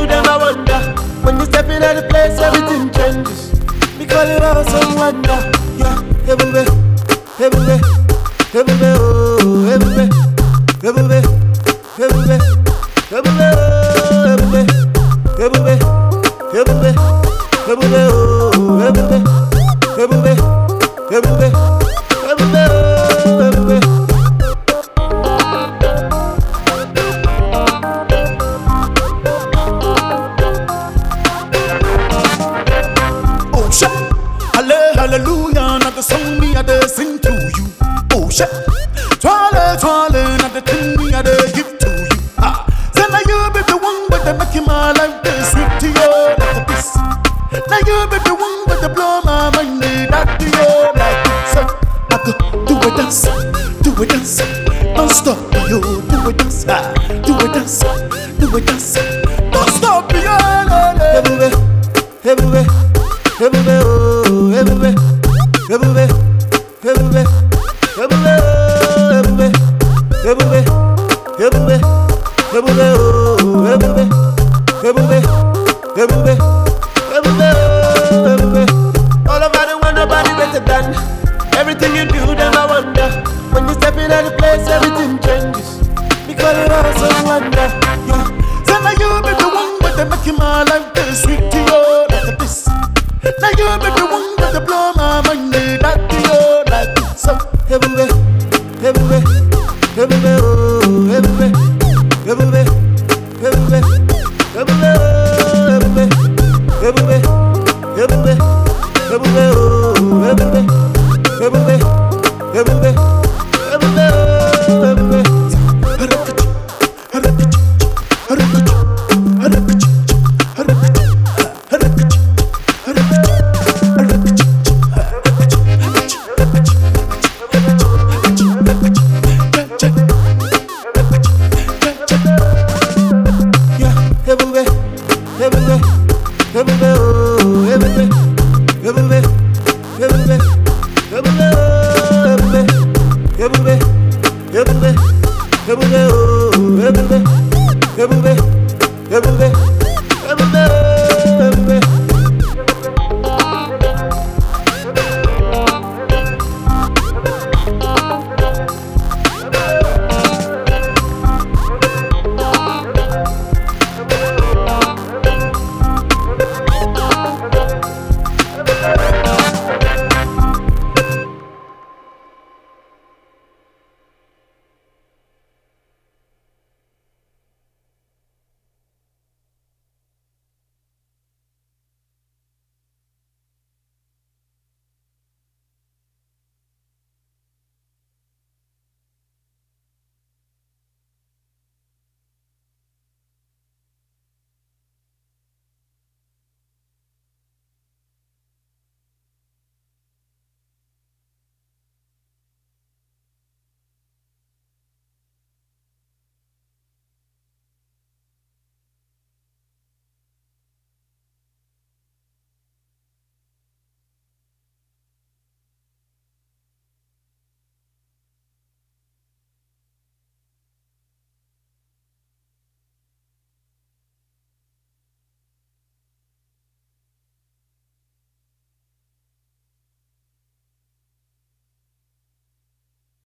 them I wonder. When you step in at the place, everything changes. We call it awesome wonder. Yeah, everywhere, everywhere, everywhere, oh, everywhere, everywhere, everywhere, everywhere, oh, everywhere, everywhere, everywhere, everywhere, oh, everywhere, everywhere, everywhere, everywhere, oh, everywhere. Oh shit, hallelujah, not the song me I dey sing to you. Oh shit, twirl, not the thing me I dey give to you. Ah, say now you be the one with the making my life dey sweet to you like a kiss. Now you be the one with the blow my mind that to you like this. I go do a dance, don't stop you, do a dance, do a dance, do a dance, don't stop you. Everywhere, everywhere, everywhere, oh, everywhere, everywhere, everywhere, everywhere, oh, everywhere, everywhere, everywhere, everywhere, oh, everywhere, everywhere, everywhere, everywhere, oh, everywhere. All over the world, nobody better than. Everything you do, them I wonder. When you step in at the place, everything changes. Because it also wonder. Yeah. Say now you be the one with the making my life dey sweet to you like a kiss. Now you be the one with the blow my mind that to you like this. Everywhere, everywhere, everywhere, oh, everywhere, everywhere, everywhere, everywhere, oh, everywhere, everywhere, everywhere, everywhere, oh, everywhere, everywhere, everywhere, everywhere, oh, everywhere. Yeah, everywhere, everywhere.